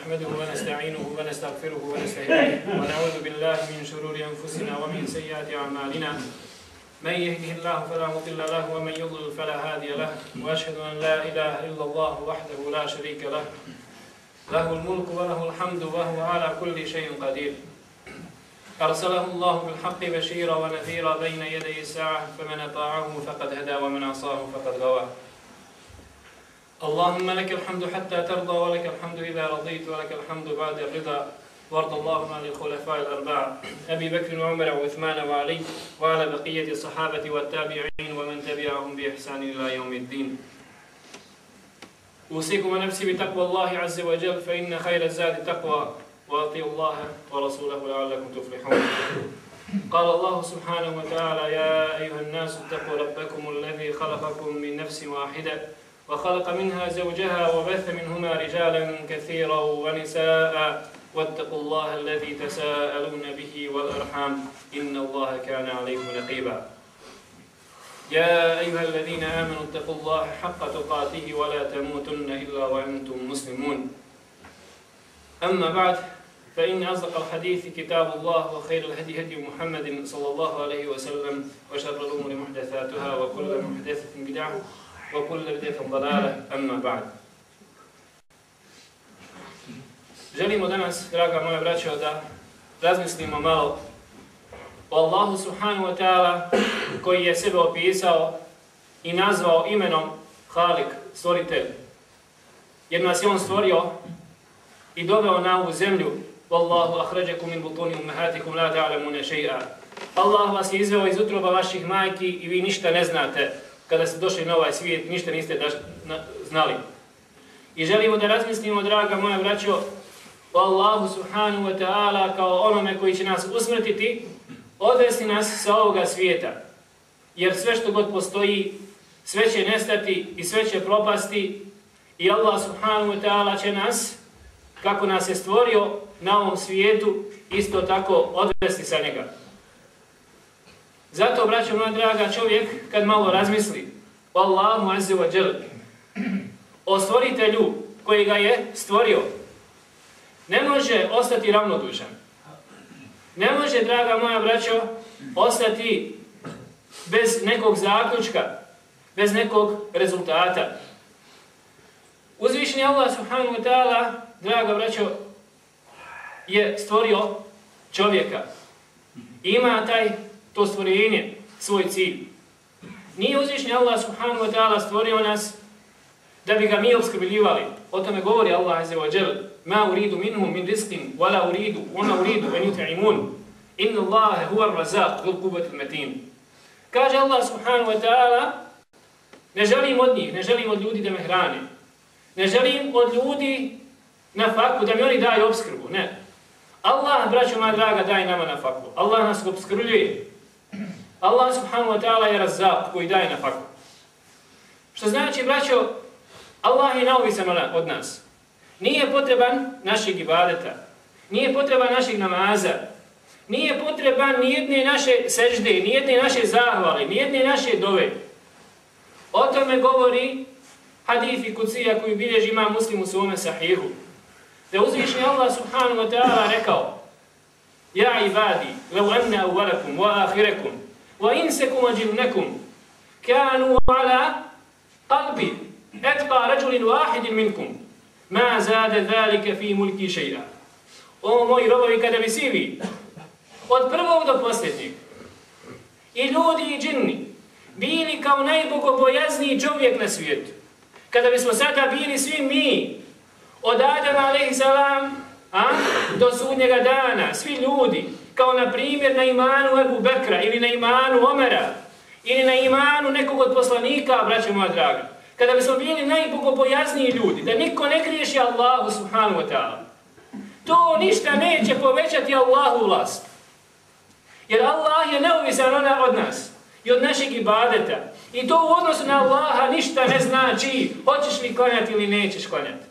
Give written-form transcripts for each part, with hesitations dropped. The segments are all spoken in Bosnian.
نحمده ونستعينه ونستغفره ونستهديه ونعوذ بالله من شرور أنفسنا ومن سيئات أعمالنا من يهده الله فلا مضل له ومن يضلل فلا هادي له وأشهد أن لا إله إلا الله وحده لا شريك له له الملك وله الحمد وهو على كل شيء قدير أرسله الله بالحق بشيرا ونذيرا بين يدي الساعة فمن أطاعه فقد هدى ومن عصاه فقد غوى اللهم لك الحمد حتى ترضى ولك الحمد إذا رضيت ولك الحمد بعد الرضا وارض اللهم عن الخلفاء الأربعة أبي بكر وعمر وعثمان وعلي وعلى بقية الصحابة والتابعين ومن تبعهم بإحسان إلى يوم الدين أوصيكم ونفسي بتقوى الله عز وجل فإن خير الزاد التقوى وأطيعوا الله ورسوله لعلكم تفلحون قال الله سبحانه وتعالى يا أيها الناس اتقوا ربكم الذي خلقكم من نفس واحدة وخلق منها زوجها وبث منهما رجالا كثيرا ونساء واتقوا الله الذي تساءلون به والأرحام إن الله كان عليكم رقيبا يا أيها الذين آمنوا اتقوا الله حق تقاته ولا تموتن إلا وأنتم مسلمون أما بعد فإن أصدق الحديث كتاب الله وخير الهدي هدي محمد صلى الله عليه وسلم وشر الأمور محدثاتها وكل محدثة بدعة وكل بدعة ضلالة أما بعد. Želimo danas, draga moja braćo, da razmislimo malo o Allahu subhanahu wa ta'ala koji je sebe opisao i nazvao imenom Halik, stvoritelj. Jer nas je on stvorio i doveo na ovu zemlju. Wallahu akhrajakum min butuni ummahatikum la ta'lamuna shay'a. Allah vas je izveo iz utroba vaših majki i vi ništa ne znate. Kada ste došli na ovaj svijet, ništa niste znali. I želimo da razmislimo, draga moja braćo, o Allahu subhanahu wa ta'ala kao onome koji će nas usmrtiti, odvesti nas sa ovoga svijeta. Jer sve što god postoji, sve će nestati i sve će propasti i Allah subhanahu wa ta'ala će nas, kako nas je stvorio na ovom svijetu, isto tako odvesti sa njega. Zato, braćo moja draga, čovjek kad malo razmisli o Allahu azza wa jal, o stvoritelju koji ga je stvorio, ne može ostati ravnodušan. Ne može, draga moja braćo, ostati bez nekog zaključka, bez nekog rezultata. Uzvišeni Allah subhanahu wa ta'ala, draga braćo, je stvorio čovjeka. Ima to stvorenje, svoj cilj. Nije uzvišeni Allah subhanahu wa ta'ala stvorio nas da bi ga mi opskrbljivali. O tome govori Allah azza wa jal. Ma uridu minhum min rizqin, wala uridu, wama uridu an yut'imun. Inna Allahe huwa ar-razaq, dhul quwwati al-matin. Kaže Allah subhanahu wa ta'ala, ne želim od njih, ne želim od ljudi da me hrane. Ne želim od ljudi na faku, da mi oni daju opskrbu, ne. Allah, braćo moja draga, daje nama na faku. Allah nas opskrbljuje. Allah subhanahu wa ta'ala je Razak koji daje na faku. Što znači, braćo, Allah je neovisan od nas. Nije potreban našeg ibadeta, nije potreban našeg namaza, nije potreban nijedne naše sežde, nijedne naše zahvale, nijedne naše dove. O tome govori hadith i kucija koji bilježi Imam Muslim u svome sahihu. Da uzvišni Allah subhanahu wa ta'ala rekao: Ja ibadi, law anna awwalakum wa akhirakum wa insakum wa jinnakum kanu ala qalbi atqa rajulin wahidin minkum ma zada dhalika fi mulki shay'a. O moji robovi, kada bi svi vi, od prvog do posljednjeg, i ljudi i džinni, bili kao najbogobojazniji čovjek na svijetu, kada bismo sada bili svi mi, od Adama a.s. do sudnjega dana, svi ljudi, kao na primjer na imanu Ebu Bekra, ili na imanu Omera, ili na imanu nekog od poslanika, braćo moja draga, kada bismo bili najbogobojazniji ljudi, da niko ne griješi Allahu subhanahu wa ta'ala, to ništa neće povećati Allahu vlast. Jer Allah je neovisan od nas i od našeg ibadeta. I to u odnosu na Allaha ništa ne znači hoćeš li klanjati ili nećeš klanjati.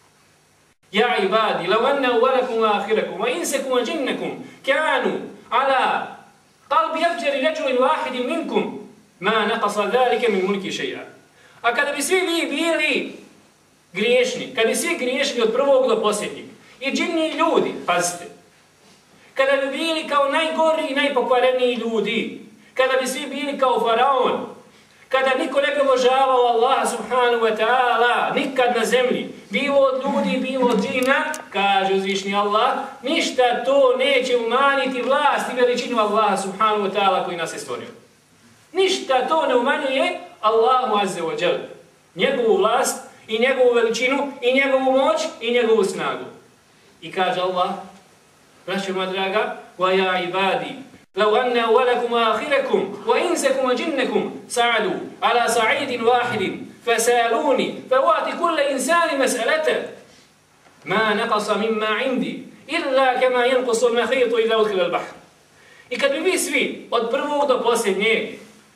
Ja ibadi, law anna awwalakum wa akhirakum wa insakum wa jinnakum kanu ala qalbi afjari rajulin wahidin minkum ma naqasa dhalika min mulki shay'a. A kada bi svi vi bili griješni, kada bi svi griješili od prvog do posljednjeg, i džinni i ljudi, pazite. Kada bi bili kao najgori i najpokvareniji ljudi, kada bi svi bili kao faraon, kada niko ne bi obožavao Allaha subhanahu wa ta'ala, nikad na zemlji, bilo od ljudi, bilo od džina, kaže uzvišni Allah, ništa to neće umanjiti vlast i veličinu Allaha subhanahu wa ta'ala koji nas je stvorio. Ništa to ne umanjuje Allahu azza wa jal. Njegovu vlast i njegovu veličinu i njegovu moć i njegovu snagu. I kaže Allah, braćo moja draga, وَيَا عِبَادِي لو أن أولكم وآخركم وإنسكم وجنكم سعدوا على صعيد واحد فسألوني فوأتي كل إنسان مسألته ما نقص مما عندي إلا كما ينقص المخيط إذا أدخل البحر. I kad bi vi svi, od prvog do posljednjeg,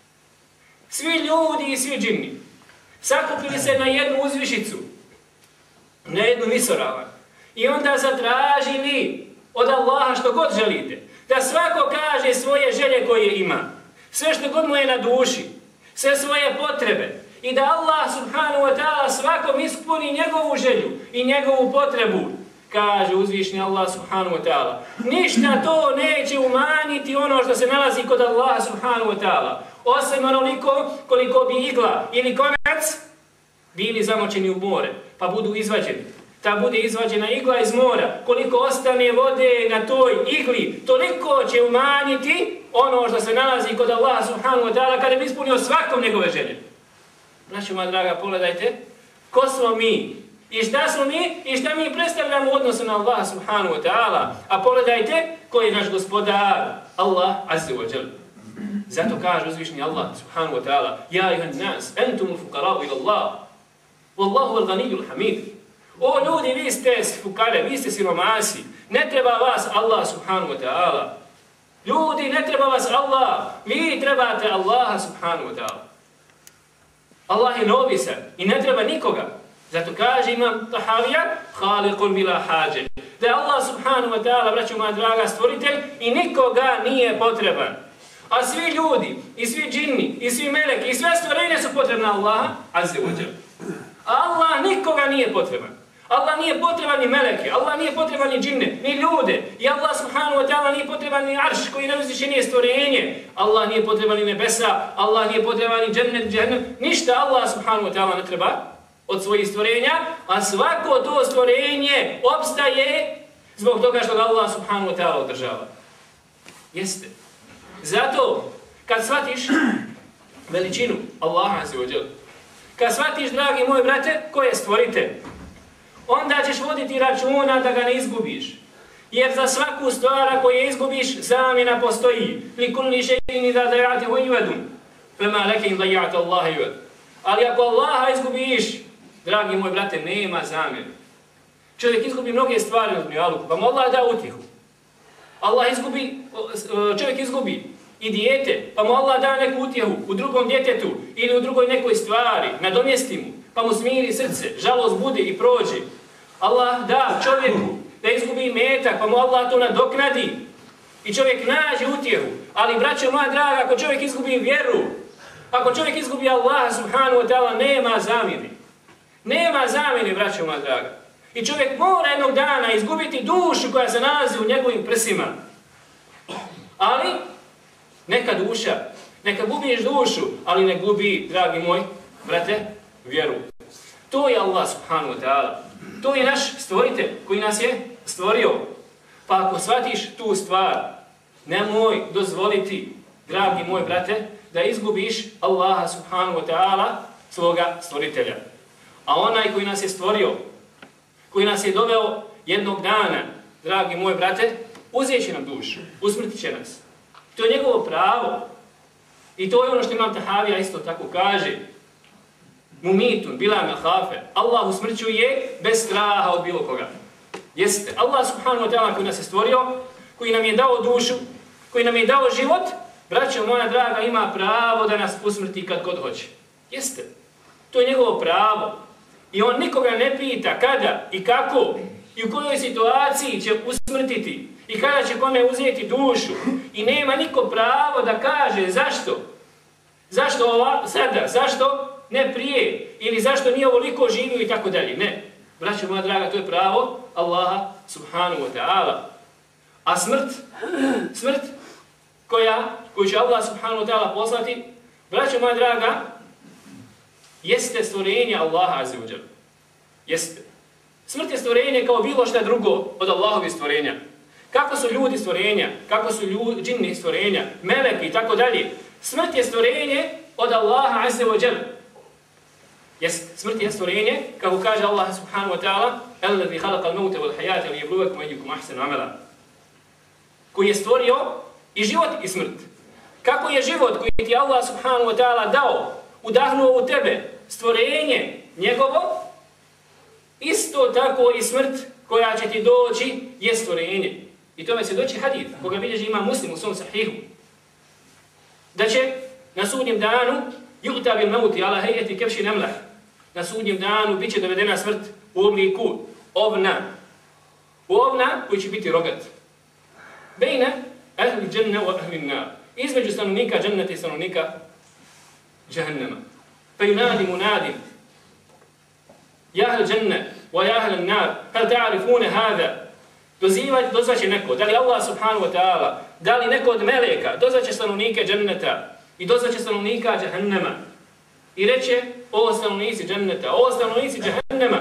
svi ljudi i svi džinni, sakupili se na jednu uzvišicu, na jednu visoravan, i onda zatražili od Allaha što god želite, da svako kaže svoje želje koje ima, sve što god mu je na duši, sve svoje potrebe, i da Allah subhanahu wa ta'ala svakom ispuni njegovu želju i njegovu potrebu, kaže uzvišni Allah subhanahu wa ta'ala. Ništa to neće umanjiti ono što se nalazi kod Allaha subhanahu wa ta'ala, osim onoliko koliko bi igla ili konac bili zamočeni u more, pa budu izvađeni. Ta bude izvađena igla iz mora, koliko ostane vode na toj igli, toliko će umanjiti ono što se nalazi kod Allaha subhanahu wa ta'ala kada bi ispunio svakom njegove želje. Znači, moja draga, pogledajte, ko smo mi i šta smo mi i šta mi predstavljamo u odnosu na Allaha subhanahu wa ta'ala. A pogledajte ko je naš gospodar, Allah azza wa jal. Zato kaže uzvišni Allah subhanahu wa ta'ala, ja ayuhan nas, entumul fukarau ila Allah, wallahu al-ghaniyul hamid. O ljudi, vi ste fukare, vi ste siromasi, ne treba vas Allah subhanahu wa ta'ala. Ljudi, ne treba vas Allah, vi trebate Allaha subhanahu wa ta'ala. Allah je neovisan i ne treba nikoga. Zato kaže Imam Tahavija, khaliqun bila hađe. Da je Allah subhanahu wa ta'ala, braćo moja draga, stvoritelj i nikoga nije potreban. A svi ljudi, i svi džinni, i svi meleki, i sve stvorenje su potrebna Allaha, azza wa jal. A Allah nikoga nije potreban. Allah nije potreban ni meleke, Allah nije potreban ni džinne, ni ljude. I Allah subhanahu wa ta'ala nije potreban ni arš koji najuzvišenije stvorenje. Allah nije potreban ni nebesa, Allah nije potreban ni džennet, džehennem. Ništa Allah subhanahu wa ta'ala ne treba od svojih stvorenja, a svako to stvorenje opstaje zbog toga što ga Allah subhanahu wa ta'ala održava. Jeste. Zato, kad shvatiš veličinu Allaha azza wa jal, kad shvatiš, dragi moji brate, ko je stvoritelj, onda ćeš voditi računa da ga ne izgubiš. Jer za svaku stvar koju izgubiš, zamjena postoji. Li kulli shay'in idha daya'tahu yu'adun. Fama laka in daya'ta Allaha yu'ad. Ali ako Allaha izgubiš, dragi moj brate, nema zamjene. Čovjek izgubi mnoge stvari na dunjaluku, pa mu Allah da utjehu. Čovjek izgubi i dijete, pa mu Allah da neku utjehu u drugom djetetu ili u drugoj nekoj stvari, nadomjesti mu, pa mu smiri srce, žalost bude i prođe. Allah da čovjeku da izgubi metak, pa mu Allah to nadoknadi i čovjek nađe utjehu. Ali, braćo moja draga, ako čovjek izgubi vjeru, ako čovjek izgubi Allaha subhanahu wa ta'ala, nema zamjene. Nema zamjene, braćo moja draga. I čovjek mora jednog dana izgubiti dušu koja se nalazi u njegovim prsima. Ali, neka duša, neka gubiš dušu, ali ne gubi, dragi moj brate, vjeru. To je Allah subhanahu wa ta'ala. To je naš stvoritelj koji nas je stvorio. Pa ako shvatiš tu stvar, nemoj dozvoliti, dragi moj brate, da izgubiš Allaha subhanahu wa ta'ala, svoga stvoritelja. A onaj koji nas je stvorio, koji nas je doveo jednog dana, dragi moj brate, uzet će nam dušu, usmrtit će nas. To je njegovo pravo. I to je ono što Imam Tahavija isto tako kaže. Mumitun, bila mehafe. Allah usmrćuje bez straha od bilo koga. Jeste, Allah subhanahu wa ta'ala koji nas je stvorio, koji nam je dao dušu, koji nam je dao život, braćo moja draga, ima pravo da nas usmrti kad god hoće. Jeste, to je njegovo pravo. I on nikoga ne pita kada i kako i u kojoj situaciji će usmrtiti i kada će kome uzeti dušu. I nema niko pravo da kaže zašto. Zašto ova sada, zašto ne prije ili zašto nije ovoliko živio i tako dalje. Ne, braćo moja draga, to je pravo Allaha subhanahu wa ta'ala. A smrt koju će Allah subhanahu wa ta'ala poslati, braćo moja draga, jeste stvorenje Allaha azza wa jalla. Jeste. Smrt je stvorenje kao bilo šta drugo od Allahovih stvorenja. Kako su ljudi stvorenja, kako su džinni stvorenja, meleki i tako dalje. Smrt je stvorenje od Allaha azza wa jalla. Smrt je stvorenje, kako kaže Allah subhanahu wa ta'ala, alladhi khalaqa al-mauta wal hayata liyabluwakum ayyukum ahsanu amala. Koji je stvorio i život i smrt. Kako je život koji ti Allah subhanahu wa ta'ala dao, udahnuo u tebe, stvorenje njegovo, isto tako i smrt koja će ti doći je stvorenje. I tome se doći hadith, koga bilježi ima Muslim u svom sahihu. Da će na sudnjem danu yu'ta bil mauti ala hayati kafshi namlah. Na sudnjem danu biće dovedena smrt u obliku ovna. U ovna koji će biti rogat. Bejna ahli dženna wa ahli nar. Između stanovnika džennata i stanovnika džahannama. Pa yunadi munadim. Ja ahl dženna wa ja ahl nar. Hal ta'rifune hada. Dozvaće neko. Da li Allah subhanahu wa ta'ala, da li neko od meleka, dozvaće stanovnike džennata i dozvaće stanovnika džahannama. I reće, o stanovnici dženneta, o stanovnici džahannama.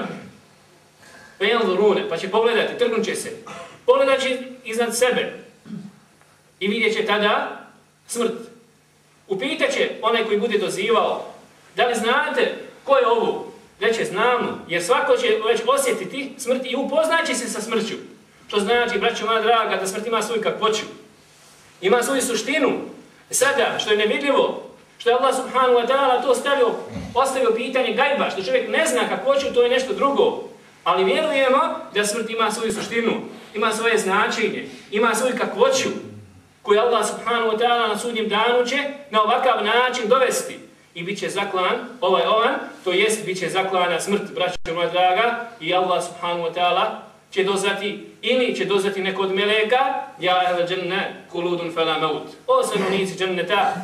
Pa yanzurune, pa će pogledati, trgnut će se. Pogledat će iznad sebe. I vidjet će tada smrt. Upitat će onaj koji bude dozivao, da li znate ko je ovo? Reće, znamo, jer svako će već osjetiti smrt i upoznaće se sa smrću. Što znači, braćo moja draga, da smrt ima svoju kakvoću. Ima svoju suštinu. Sada, što je nevidljivo, što je Allah subhanahu wa ta'ala to ostavio pitanje gajba, što čovjek ne zna kakvoću, to je nešto drugo. Ali vjerujemo da smrt ima svoju suštinu, ima svoje značenje, ima svoju kakvoću, koju Allah subhanahu wa ta'ala na sudnjem danu će na ovakav način dovesti. I bit će zaklan, to jest bit će zaklana smrt, braćo moja draga, i Allah subhanahu wa ta'ala će dozvati, ili će dozvati neko od meleka, ja ahl dženne kuludun fala maut. O stanovnici dženneta,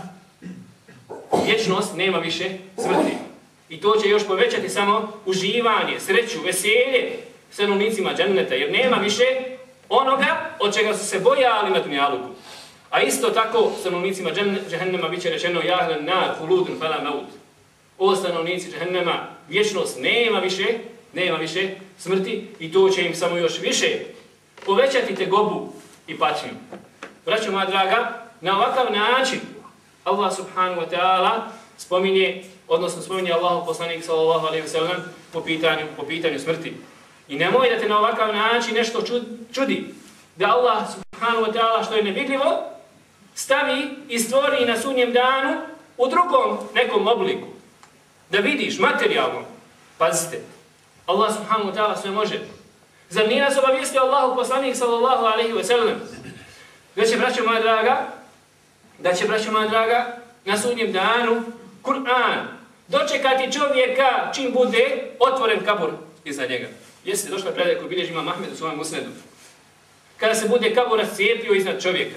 vječnost nema više smrti. I to će još povećati samo uživanje, sreću, veselje stanovnicima dženneta, jer nema više onoga od čega su se bojali na dunjaluku. A isto tako stanovnicima džehennema bit će rečeno ja ahl nar kuludun fala maut. O stanovnici džehennema, vječnost nema više smrti i to će im samo još više povećati tegobu i patnju. Braćo moja draga, na ovakav način Allah subhanahu wa ta'ala spominje Allahov poslanik sallallahu alejhi ve sellem po pitanju smrti. I nemoj da te na ovakav način nešto čudi, da Allah subhanahu wa ta'ala što je nevidljivo stavi i stvori na sudnjem danu u drugom nekom obliku. Da vidiš materijalno. Pazite, Allah subhanahu wa ta'ala sve može. Zar nije nas obavijestio Allahov poslanik sallallahu alejhi ve sellem da će, braćo moja draga, na sudnjem danu Kur'an dočekati čovjeka čim bude otvoren kabur iza njega. Jeste došla predaj koju bilježi imam Ahmed u svojom musnedu. Kada se bude kabur rascijepio iznad čovjeka.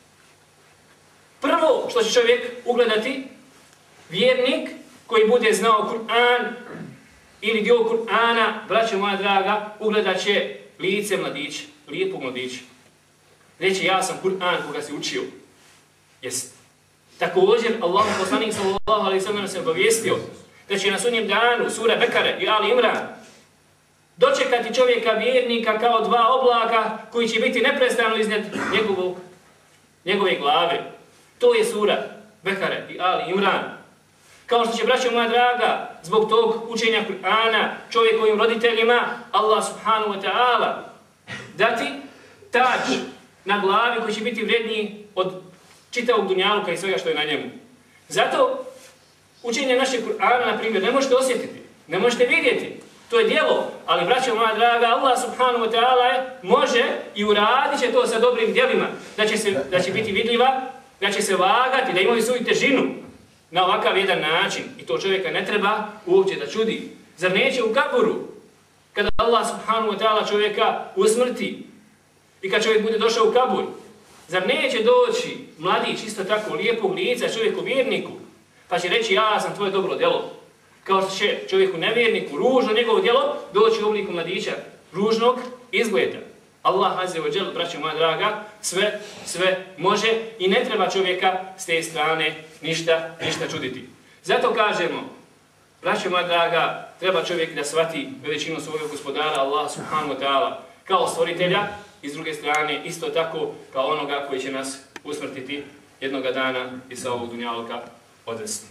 Prvo što će čovjek ugledati, vjernik koji bude znao Kur'an ili dio Kur'ana, braćo moja draga, ugledat će lice mladića, lijepog mladića. Reći, ja sam Kur'an koga si učio. Jest. Također, Allah poslanik sallallahu alejhi ve sellem se obavijestio da će na sudnjem danu sura Bekare i Ali Imran dočekati čovjeka vjernika kao dva oblaka koji će biti neprestano iznad njegove glave. To je sura Bekare i Ali Imran. Kao što će, braćo moja draga, zbog tog učenja Kur'ana čovjekovim roditeljima Allah subhanahu wa ta'ala dati tač na glavi koji će biti vredniji od čitavog dunjaluka i svega što je na njemu. Zato učenje našeg Kur'ana, na primjer, ne možete osjetiti, ne možete vidjeti. To je djelo, ali, braćo moja draga, Allah subhanahu wa ta'ala može i uradit će to sa dobrim djelima, da će biti vidljiva, da će se vagati, da imaju svoju težinu na ovakav jedan način. I to čovjeka ne treba uopće da čudi. Zar neće u kaburu, kada Allah subhanahu wa ta'ala čovjeka usmrti i kad čovjek bude došao u kabur, zar neće doći mladić isto tako lijepog lica čovjeku vjerniku, pa će reći ja sam tvoje dobro djelo. Kao što će čovjeku nevjerniku ružno njegovo djelo doći u obliku mladića ružnog izgleda. Allah azze wa džel, braćo moja draga, sve može i ne treba čovjeka s te strane ništa čuditi. Zato kažemo, braćo moja draga, treba čovjek da shvati veličinu svojeg gospodara Allah subhanahu wa ta'ala kao stvoritelja i s druge strane isto tako kao onoga koji će nas usmrtiti jednoga dana i sa ovog dunjaluka odvesti.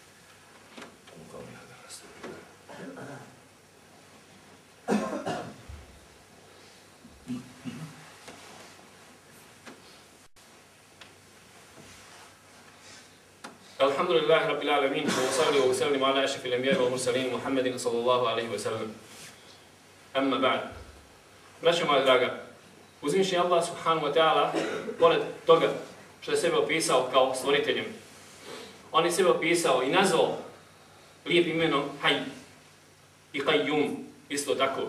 Alhamdulillahi rabbil alamin, wa salli wa sallim ala ashrafil anbiya wal mursalin Muhammedin sallallahu alejhi ve sellem. Amma ba'd. Braćo moja draga, uzvišeni Allah subhanahu wa ta'ala, pored toga što je sebe opisao kao stvoriteljem, on je sebe opisao i nazvao lijepim imenom Hayy i Qayyum, isto tako.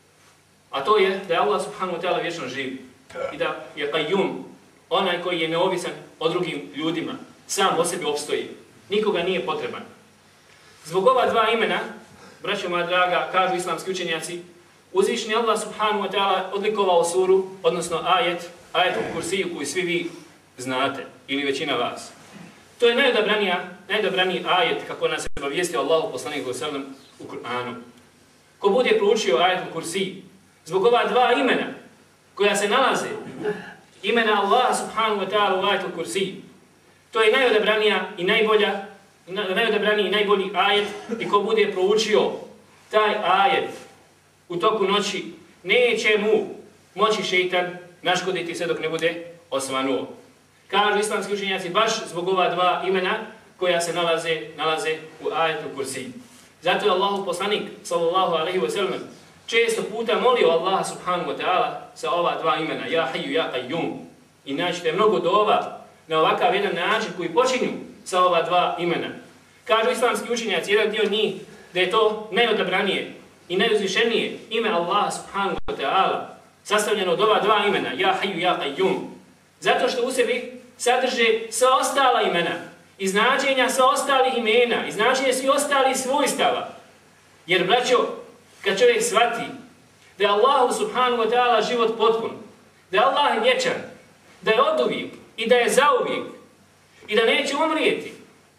A to je da je Allah subhanahu wa ta'ala vječno živ i da je Qayyum onaj koji je neovisan o drugim ljudima, sam o sebi opstoji, nikoga nije potreban. Zbog ova dva imena, braćo moja draga, kažu islamski učenjaci, uzvišeni Allah subhanahu wa ta'ala odlikovao suru, odnosno ajetul kursiju koju svi vi znate, ili većina vas. To je najodabraniji ajet, kako nas je obavijestio Allahu poslanik sallallahu u Kur'anu. Ko bude proučio ajetul kursij, zbog ova dva imena, koja se nalaze, imena Allah subhanahu wa ta'ala u ajetul kursij, to je najodabranija i najodabraniji i najbolji ajet i ko bude proučio taj ajet u toku noći, neće mu moći šeitan naškoditi sve dok ne bude osvanuo. Kažu islamski učenjaci baš zbog ova dva imena koja se nalaze u ajetu kursij. Zato je Allahu poslanik sallallahu alejhi ve sellem često puta molio Allaha subhanahu wa ta'ala sa ova dva imena, ja Hayyu, ja Qayyum. I naćete mnogo dova na ovakav jedan način koji počinju sa ova dva imena. Kažu islamski učenjaci, jedan dio njih, da je to najodabranije i najuzvišenije ime Allah subhanahu wa ta'ala, sastavljeno od ova dva imena, ja Hayyu, ja Qayyum. Zato što u sebi sadrže sva ostala imena i značenja sva ostalih imena i značenje svi ostalih svojstava. Jer, braćo, kad čovjek shvati da je Allahu subhanahu wa ta'ala život potpun, da je Allah vječan, da je oduvijek i da je zauvijek i da neće umrijeti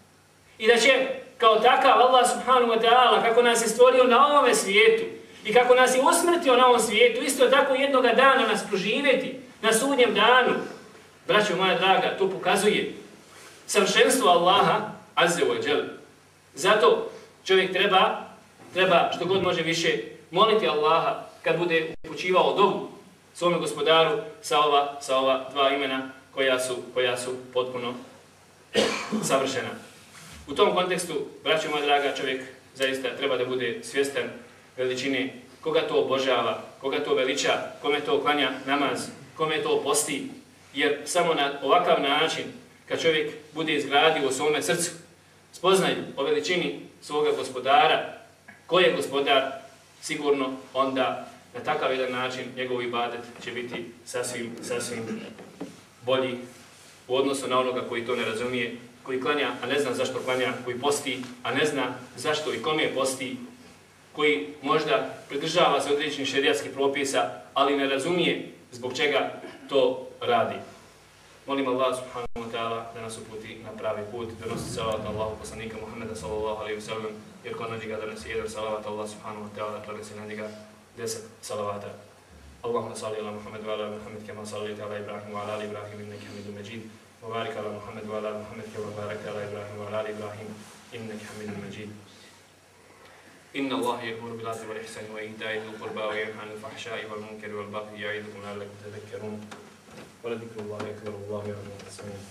i da će kao takav Allah subhanahu wa ta'ala, kako nas je stvorio na ovome svijetu i kako nas je usmrtio na ovom svijetu, isto tako jednoga dana nas proživjeti na sudnjem danu. Braćo moja draga, to pokazuje savršenstvo Allaha azze wa džel. Zato čovjek treba što god može više moliti Allaha kad bude upućivao dovu svome gospodaru sa ova dva imena koja su potpuno savršena. U tom kontekstu, braćo moja draga, čovjek zaista treba da bude svjestan veličine koga to obožava, koga to veliča, kome to klanja namaz, kome to posti. Jer samo na ovakav način, kad čovjek bude izgradio u svome srcu, spoznaju o veličini svoga gospodara, ko je gospodar, sigurno onda na takav jedan način njegov ibadet će biti sasvim bolji u odnosu na onoga koji to ne razumije, koji klanja, a ne zna zašto klanja, koji posti, a ne zna zašto i kome posti, koji možda pridržava se određenih šerijatskih propisa, ali ne razumije zbog čega to radi. Molim Allah subhanahu wa ta'ala da nas uputi na pravi put, da nosi salavat na Allahu poslanika Muhammeda sallallahu alaihi wa sallam, jer ko na njega donese jedan salavat, Allah subhanahu wa ta'ala donese na njega 10 salavata. Allahumma salli ala Muhammad wa ala Muhammad kama sallaita ala Ibrahim wa ala ali Ibrahim innaka Hamidum Majid. Wa barik ala Muhammad wa ala Muhammad kama barakta ala Ibrahim wa ala ali Ibrahim innaka Hamidum Majid. Inna Allaha ya'muru bil 'adli wal ihsani wa ita'i dhil qurba wa yanha 'anil fahsha'i wal munkari wal baghi ya'idukum la'allakum tadhakkarun. ولذكر الله أكبر والله يعلم ما تصنعون.